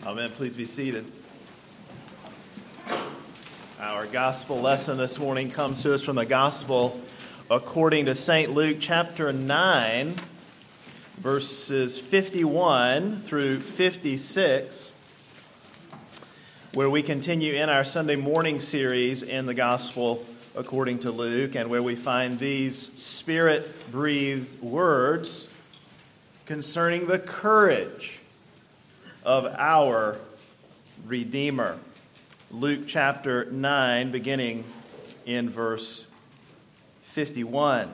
Amen. Please be seated. Our gospel lesson this morning comes to us from the gospel according to St. Luke chapter 9, verses 51 through 56, where we continue in our Sunday morning series in the gospel according to Luke, and where we find these Spirit-breathed words concerning the courage of our Redeemer. Luke chapter 9, beginning in verse 51.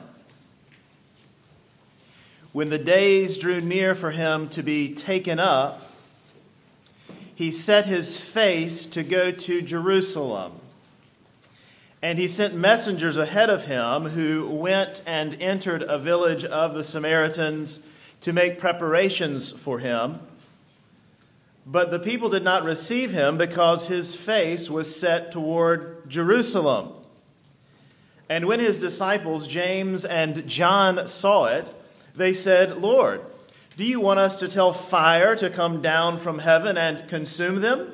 When the days drew near for him to be taken up, he set his face to go to Jerusalem. And he sent messengers ahead of him who went and entered a village of the Samaritans to make preparations for him. But the people did not receive him because his face was set toward Jerusalem. And when his disciples, James and John, saw it, they said, "Lord, do you want us to tell fire to come down from heaven and consume them?"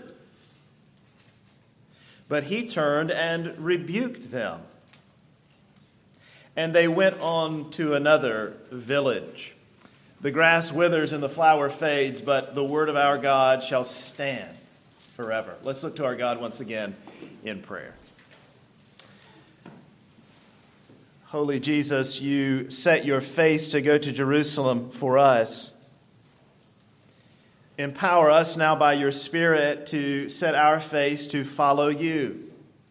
But he turned and rebuked them. And they went on to another village. The grass withers and the flower fades, but the word of our God shall stand forever. Let's look to our God once again in prayer. Holy Jesus, you set your face to go to Jerusalem for us. Empower us now by your Spirit to set our face to follow you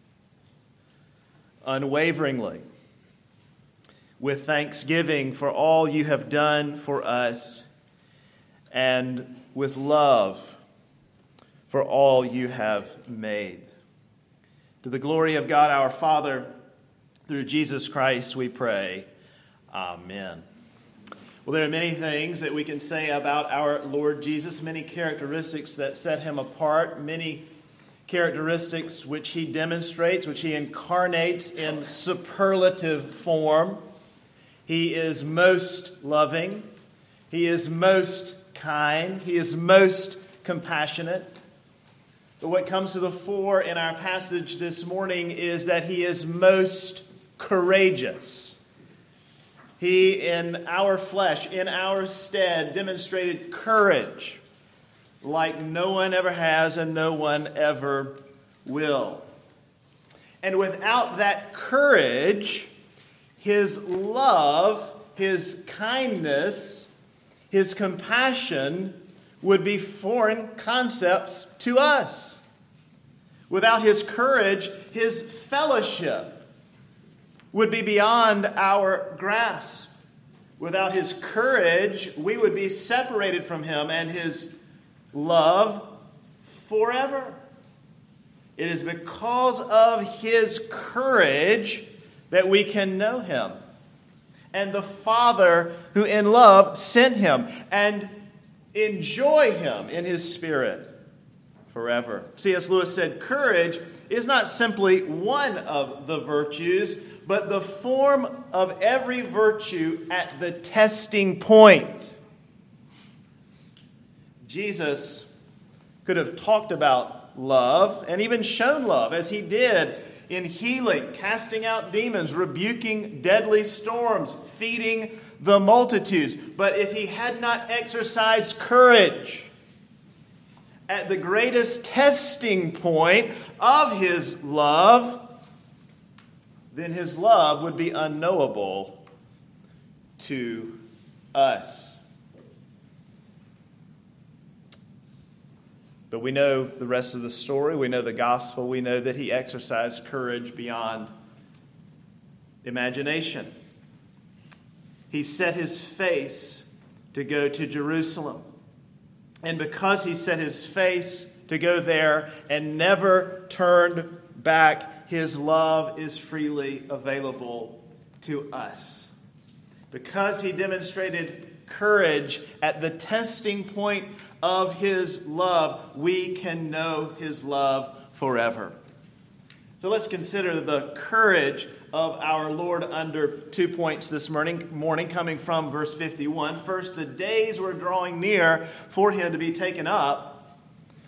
unwaveringly, with thanksgiving for all you have done for us, and with love for all you have made. To the glory of God our Father, through Jesus Christ we pray. Amen. Well, there are many things that we can say about our Lord Jesus, many characteristics that set him apart, many characteristics which he demonstrates, which he incarnates in superlative form. He is most loving. He is most kind. He is most compassionate. But what comes to the fore in our passage this morning is that he is most courageous. He, in our flesh, in our stead, demonstrated courage like no one ever has and no one ever will. And without that courage, his love, his kindness, his compassion would be foreign concepts to us. Without his courage, his fellowship would be beyond our grasp. Without his courage, we would be separated from him and his love forever. It is because of his courage that we can know him, and the Father who in love sent him, and enjoy him in his Spirit forever. C.S. Lewis said, courage is not simply one of the virtues, but the form of every virtue at the testing point. Jesus could have talked about love and even shown love, as he did in healing, casting out demons, rebuking deadly storms, feeding the multitudes. But if he had not exercised courage at the greatest testing point of his love, then his love would be unknowable to us. But we know the rest of the story. We know the gospel. We know that he exercised courage beyond imagination. He set his face to go to Jerusalem. And because he set his face to go there and never turned back, his love is freely available to us. Because he demonstrated courage at the testing point of his love, we can know his love forever. So let's consider the courage of our Lord under 2 points this morning, coming from verse 51. First, the days were drawing near for him to be taken up.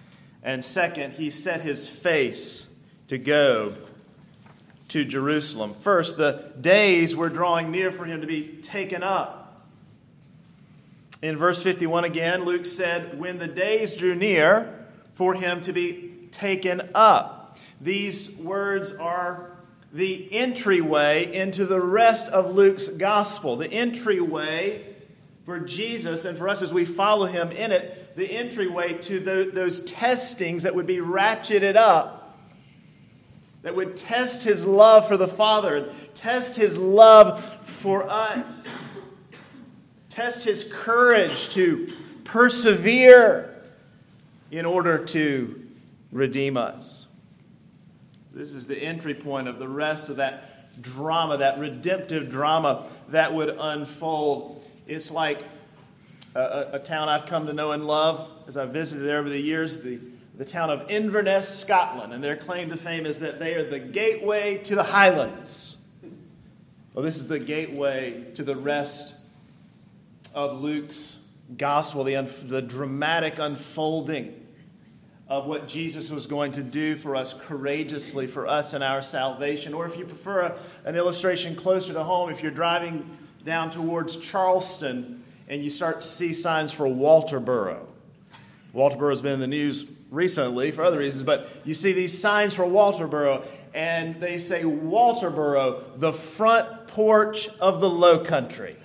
And second, he set his face to go to Jerusalem. First, the days were drawing near for him to be taken up. In verse 51 again, Luke said, when the days drew near for him to be taken up. These words are the entryway into the rest of Luke's gospel. The entryway for Jesus and for us as we follow him in it, the entryway to those testings that would be ratcheted up, that would test his love for the Father, and test his love for us, test his courage to persevere in order to redeem us. This is the entry point of the rest of that drama, that redemptive drama that would unfold. It's like a town I've come to know and love as I've visited there over the years, the town of Inverness, Scotland. And their claim to fame is that they are the gateway to the Highlands. Well, this is the gateway to the rest of Luke's gospel, the dramatic unfolding of what Jesus was going to do for us courageously, for us in our salvation. Or if you prefer an illustration closer to home, if you're driving down towards Charleston and you start to see signs for Walterboro. Walterboro has been in the news recently for other reasons, but you see these signs for Walterboro, and they say, Walterboro, the front porch of the Low Country.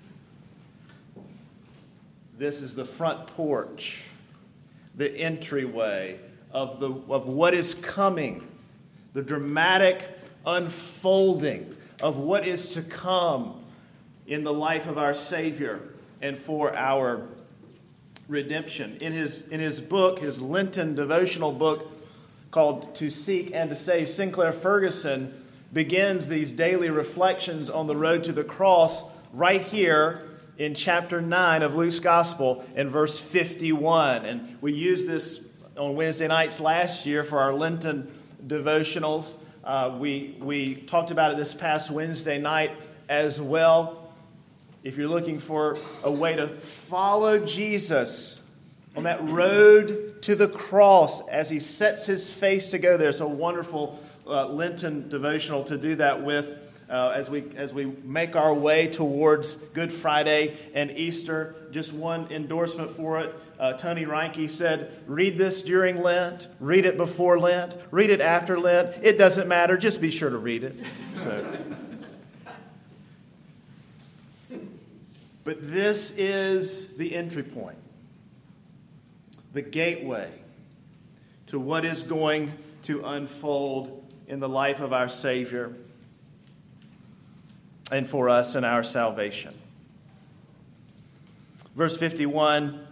This is the front porch, the entryway of what is coming, the dramatic unfolding of what is to come in the life of our Savior and for our redemption. In his book, his Lenten devotional book called To Seek and to Save, Sinclair Ferguson begins these daily reflections on the road to the cross right here in chapter 9 of Luke's Gospel in verse 51. And we used this on Wednesday nights last year for our Lenten devotionals. We talked about it this past Wednesday night as well. If you're looking for a way to follow Jesus on that road to the cross as he sets his face to go there, it's a wonderful Lenten devotional to do that with as we make our way towards Good Friday and Easter. Just one endorsement for it. Tony Reinke said, read this during Lent, read it before Lent, read it after Lent. It doesn't matter. Just be sure to read it. But this is the entry point, the gateway to what is going to unfold in the life of our Savior and for us in our salvation. Verse 51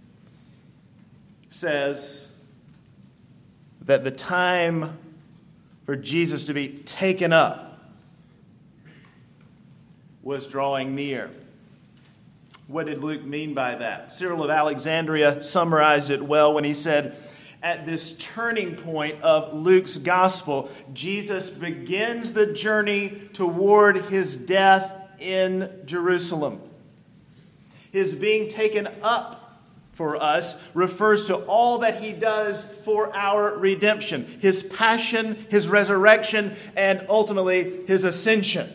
says that the time for Jesus to be taken up was drawing near. What did Luke mean by that? Cyril of Alexandria summarized it well when he said, at this turning point of Luke's gospel, Jesus begins the journey toward his death in Jerusalem. His being taken up for us refers to all that he does for our redemption. His passion, his resurrection, and ultimately his ascension.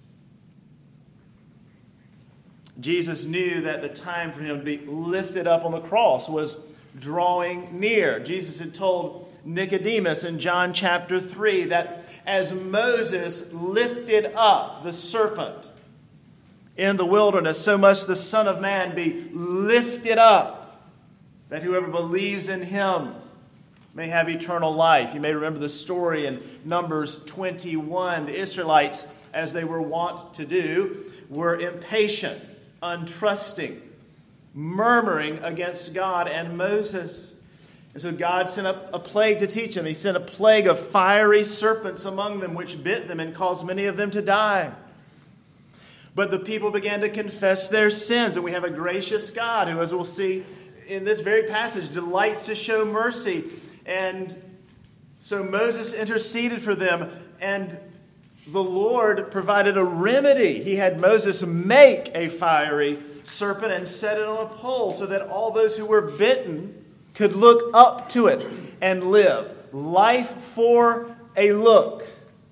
Jesus knew that the time for him to be lifted up on the cross was drawing near. Jesus had told Nicodemus in John chapter 3 that as Moses lifted up the serpent in the wilderness, so must the Son of Man be lifted up, that whoever believes in him may have eternal life. You may remember the story in Numbers 21. The Israelites, as they were wont to do, were impatient, untrusting, murmuring against God and Moses. And so God sent a plague to teach them. He sent a plague of fiery serpents among them, which bit them and caused many of them to die. But the people began to confess their sins. And we have a gracious God who, as we'll see in this very passage, delights to show mercy. And so Moses interceded for them, and the Lord provided a remedy. He had Moses make a fiery serpent and set it on a pole so that all those who were bitten could look up to it and live. Life for a look.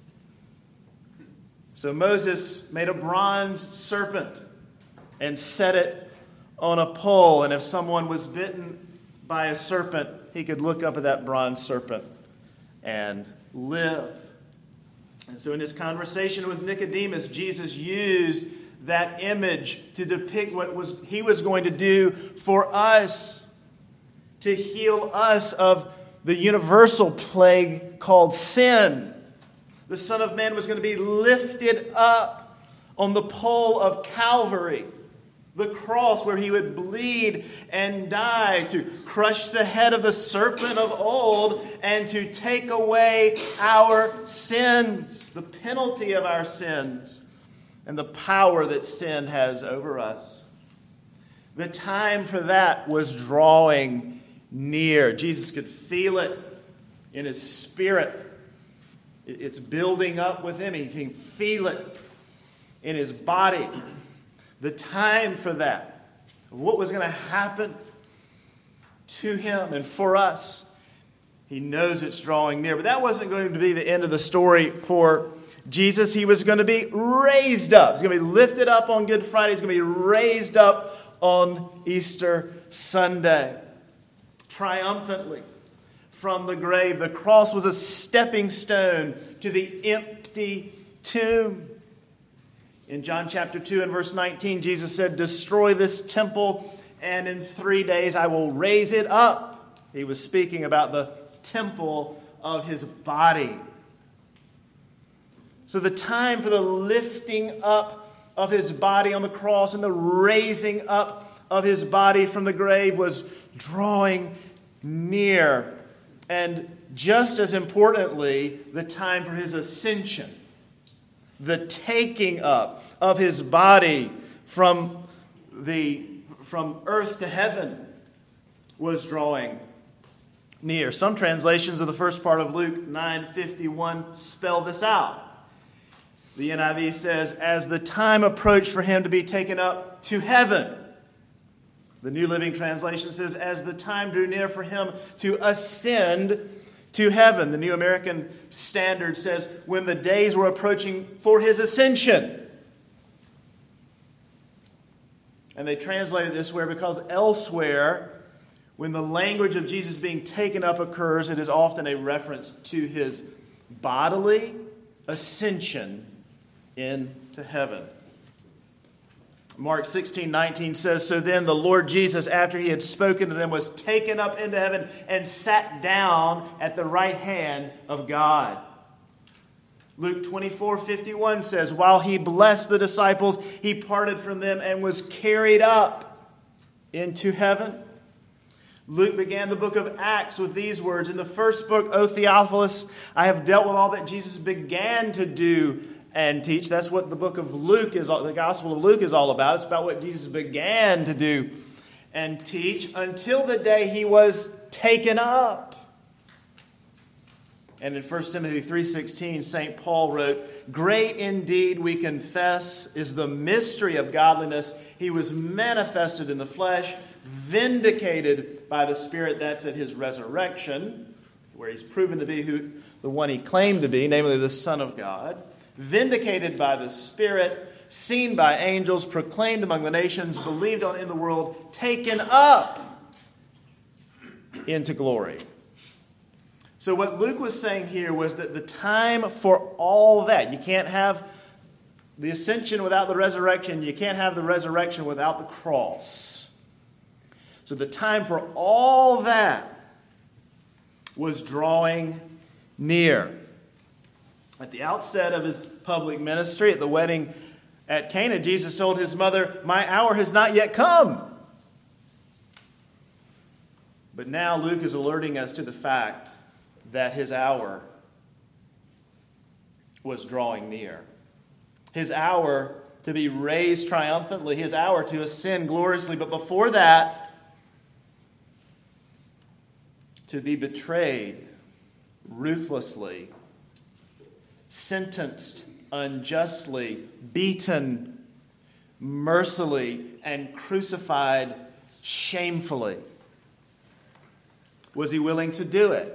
So Moses made a bronze serpent and set it on a pole. And if someone was bitten by a serpent, he could look up at that bronze serpent and live. And so in his conversation with Nicodemus, Jesus used that image to depict what he was going to do for us, to heal us of the universal plague called sin. The Son of Man was going to be lifted up on the pole of Calvary, the cross where he would bleed and die to crush the head of the serpent of old and to take away our sins, the penalty of our sins, and the power that sin has over us. The time for that was drawing near. Jesus could feel it in his spirit. It's building up with him. He can feel it in his body. The time for that, what was going to happen to him and for us, he knows it's drawing near. But that wasn't going to be the end of the story for Jesus. He was going to be raised up. He's going to be lifted up on Good Friday. He's going to be raised up on Easter Sunday, triumphantly from the grave. The cross was a stepping stone to the empty tomb. In John chapter 2 and verse 19, Jesus said, "Destroy this temple, and in 3 days I will raise it up." He was speaking about the temple of his body. So the time for the lifting up of his body on the cross and the raising up of his body from the grave was drawing near. And just as importantly, the time for his ascension, the taking up of his body from earth to heaven, was drawing near. Some translations of the first part of Luke 9:51 spell this out. The NIV says, "As the time approached for him to be taken up to heaven." The New Living Translation says, "As the time drew near for him to ascend to heaven." The New American Standard says, "When the days were approaching for his ascension." And they translate it this way because elsewhere, when the language of Jesus being taken up occurs, it is often a reference to his bodily ascension into heaven. Mark 16:19 says, "So then the Lord Jesus, after he had spoken to them, was taken up into heaven and sat down at the right hand of God." Luke 24:51 says, "While he blessed the disciples, he parted from them and was carried up into heaven." Luke began the book of Acts with these words, "In the first book, O Theophilus, I have dealt with all that Jesus began to do and teach." That's what the book of Luke is, the Gospel of Luke is all about. It's about what Jesus began to do and teach until the day he was taken up. And in 1 Timothy 3:16, St. Paul wrote, "Great indeed, we confess, is the mystery of godliness. He was manifested in the flesh, vindicated by the Spirit," that's at his resurrection, where he's proven to be the one he claimed to be, namely the Son of God. "Vindicated by the Spirit, seen by angels, proclaimed among the nations, believed on in the world, taken up into glory." So what Luke was saying here was that the time for all that, you can't have the ascension without the resurrection, you can't have the resurrection without the cross. So the time for all that was drawing near. At the outset of his public ministry, at the wedding at Cana, Jesus told his mother, "My hour has not yet come." But now Luke is alerting us to the fact that his hour was drawing near. His hour to be raised triumphantly, his hour to ascend gloriously. But before that, to be betrayed ruthlessly, sentenced unjustly, beaten mercilessly, and crucified shamefully. Was he willing to do it?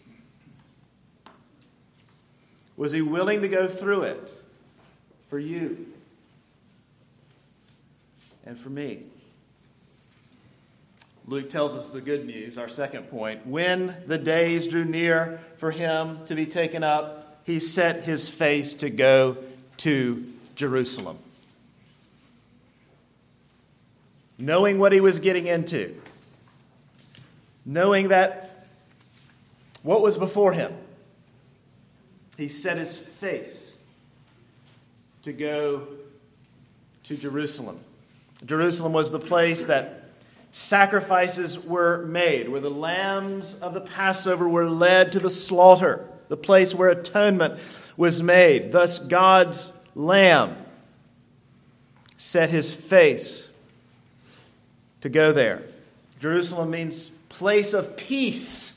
Was he willing to go through it for you and for me? Luke tells us the good news, our second point. When the days drew near for him to be taken up, he set his face to go to Jerusalem. Knowing what he was getting into, knowing that what was before him, he set his face to go to Jerusalem. Jerusalem was the place that sacrifices were made, where the lambs of the Passover were led to the slaughter, the place where atonement was made. Thus, God's Lamb set his face to go there. Jerusalem means place of peace.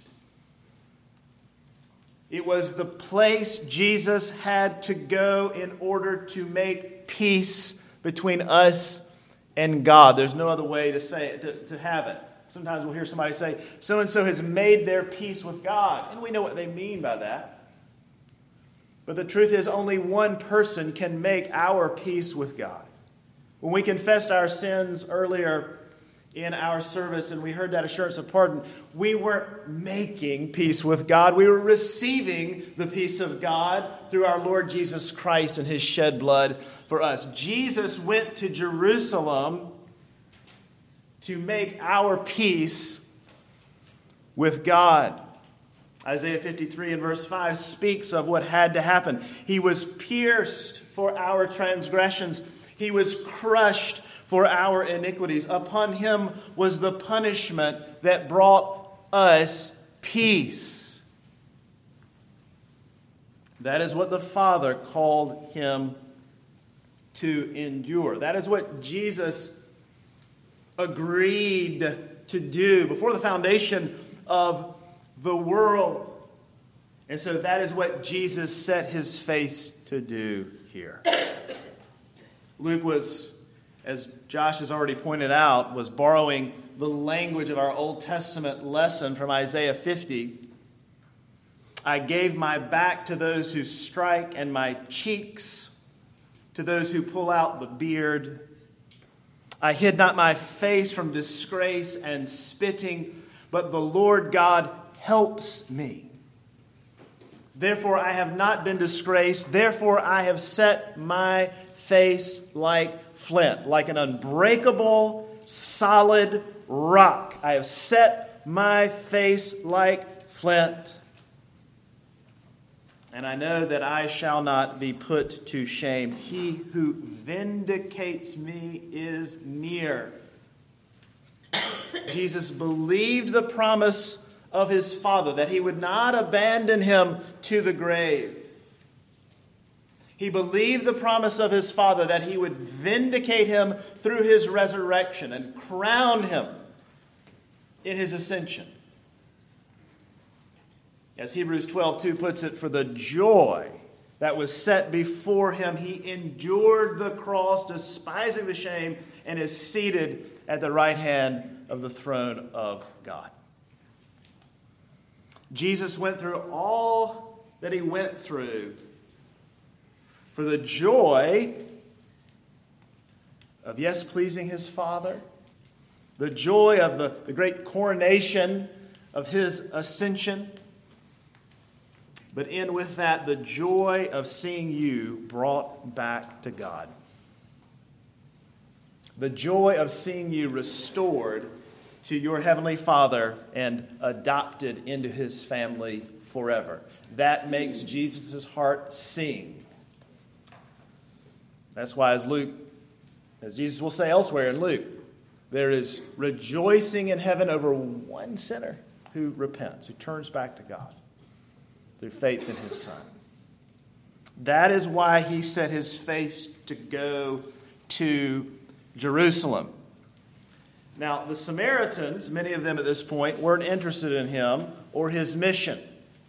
It was the place Jesus had to go in order to make peace between us and God. There's no other way to say it, to have it. Sometimes we'll hear somebody say, so-and-so has made their peace with God. And we know what they mean by that. But the truth is, only one person can make our peace with God. When we confessed our sins earlier in our service and we heard that assurance of pardon, we weren't making peace with God. We were receiving the peace of God through our Lord Jesus Christ and his shed blood for us. Jesus went to Jerusalem to make our peace with God. Isaiah 53 and verse 5 speaks of what had to happen. He was pierced for our transgressions. He was crushed for our iniquities. Upon him was the punishment that brought us peace. That is what the Father called him to endure. That is what Jesus agreed to do before the foundation of the world. And so that is what Jesus set his face to do here. Luke was, as Josh has already pointed out, was borrowing the language of our Old Testament lesson from Isaiah 50. I gave my back to those who strike and my cheeks to those who pull out the beard. I hid not my face from disgrace and spitting, but the Lord God helps me. Therefore I have not been disgraced. Therefore I have set my face like flint, like an unbreakable, solid rock. I have set my face like flint. And I know that I shall not be put to shame. He who vindicates me is near. Jesus believed the promise of his Father that he would not abandon him to the grave. He believed the promise of his Father that he would vindicate him through his resurrection and crown him in his ascension. As Hebrews 12:2 puts it, for the joy that was set before him, he endured the cross, despising the shame, and is seated at the right hand of the throne of God. Jesus went through all that he went through for the joy of, yes, pleasing his Father, the joy of the great coronation of his ascension, but in with that, the joy of seeing you brought back to God. The joy of seeing you restored to your Heavenly Father and adopted into his family forever. That makes Jesus' heart sing. That's why as Jesus will say elsewhere in Luke, there is rejoicing in heaven over one sinner who repents, who turns back to God through faith in his Son. That is why he set his face to go to Jerusalem. Now, the Samaritans, many of them at this point, weren't interested in him or his mission.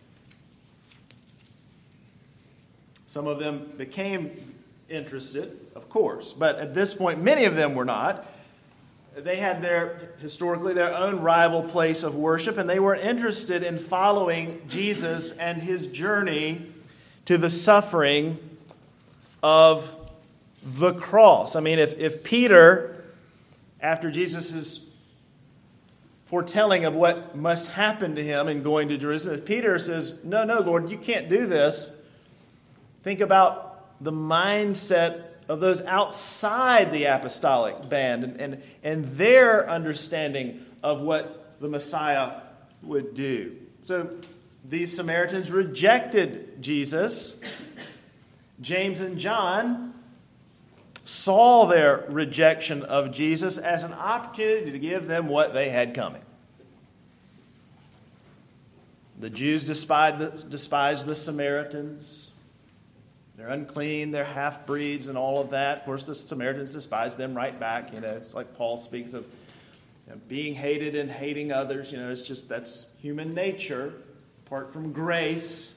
Some of them became interested, of course, but at this point, many of them were not. they had historically their own rival place of worship, and they were interested in following Jesus and his journey to the suffering of the cross. I mean, if Peter, after Jesus' foretelling of what must happen to him in going to Jerusalem, if Peter says, no, Lord, you can't do this, think about the mindset of those outside the apostolic band and their understanding of what the Messiah would do. So these Samaritans rejected Jesus. James and John saw their rejection of Jesus as an opportunity to give them what they had coming. The Jews despised the Samaritans. They're unclean, they're half-breeds and all of that. Of course, the Samaritans despised them right back. It's like Paul speaks of being hated and hating others. It's just that's human nature, apart from grace.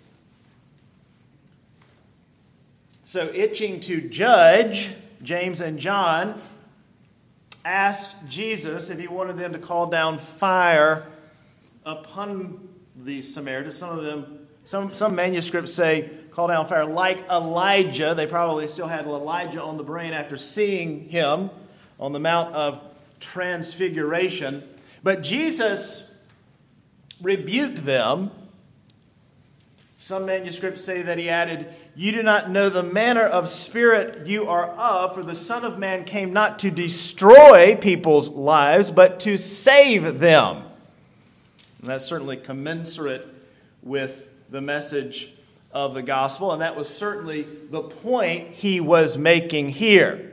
So, itching to judge, James and John asked Jesus if he wanted them to call down fire upon the Samaritans. Some manuscripts say call down fire like Elijah. They probably still had Elijah on the brain after seeing him on the Mount of Transfiguration. But Jesus rebuked them. Some manuscripts say that he added, "You do not know the manner of spirit you are of, for the Son of Man came not to destroy people's lives, but to save them." And that's certainly commensurate with the message of the gospel, and that was certainly the point he was making here.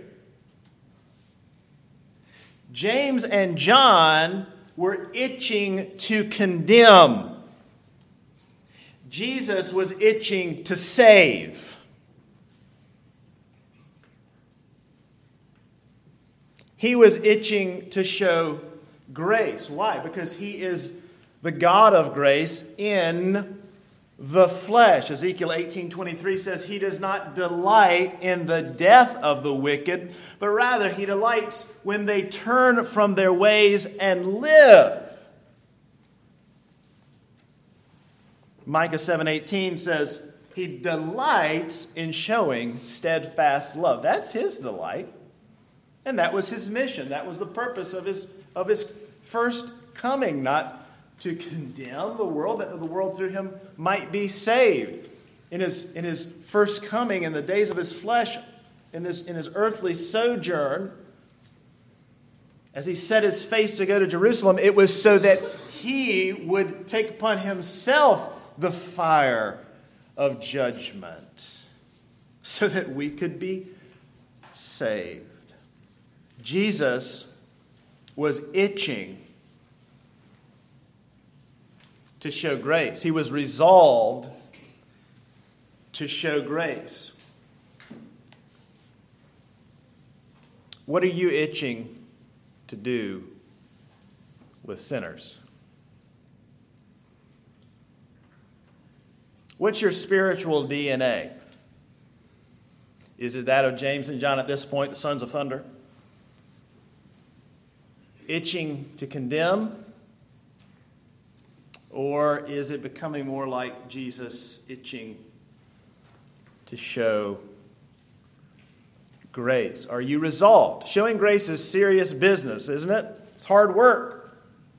James and John were itching to condemn. Jesus was itching to save. He was itching to show grace. Why? Because he is the God of grace in the flesh. Ezekiel 18:23 says he does not delight in the death of the wicked, but rather he delights when they turn from their ways and live. Micah 7:18 says he delights in showing steadfast love. That's his delight. And that was his mission. That was the purpose of his first coming, not to condemn the world, that the world through him might be saved. In his first coming, in the days of his flesh, in his earthly sojourn, as he set his face to go to Jerusalem, it was so that he would take upon himself the fire of judgment, so that we could be saved. Jesus was itching to show grace. He was resolved to show grace. What are you itching to do with sinners? What's your spiritual DNA? Is it that of James and John at this point, the sons of thunder? Itching to condemn? Or is it becoming more like Jesus, itching to show grace? Are you resolved? Showing grace is serious business, isn't it? It's hard work.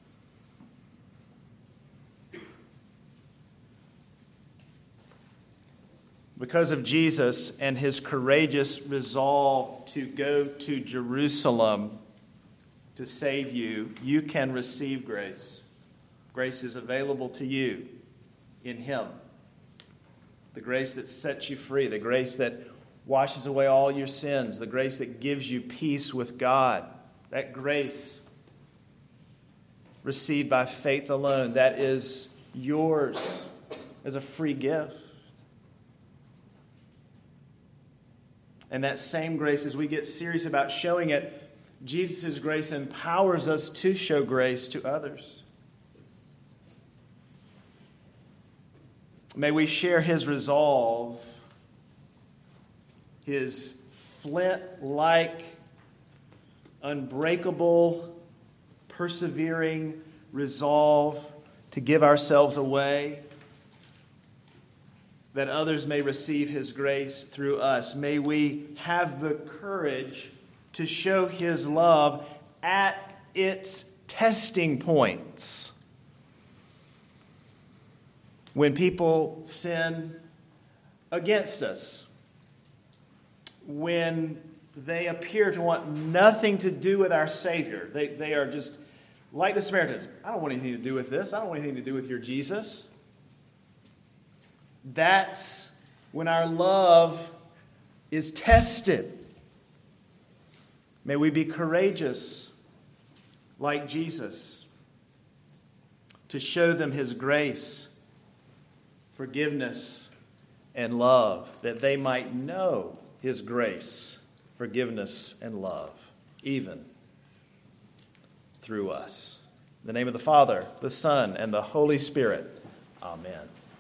Because of Jesus and his courageous resolve to go to Jerusalem to save you, you can receive grace. Grace is available to you in him. The grace that sets you free, the grace that washes away all your sins, the grace that gives you peace with God. That grace received by faith alone, that is yours as a free gift. And that same grace, as we get serious about showing it, Jesus' grace empowers us to show grace to others. May we share his resolve, his flint-like unbreakable, persevering resolve to give ourselves away, that others may receive His grace through us. May we have the courage to show His love at its testing points. When people sin against us, when they appear to want nothing to do with our Savior, they are just like the Samaritans. I don't want anything to do with this. I don't want anything to do with your Jesus. That's when our love is tested. May we be courageous like Jesus to show them His grace, forgiveness, and love, that they might know His grace, forgiveness, and love, even through us. In the name of the Father, the Son, and the Holy Spirit. Amen.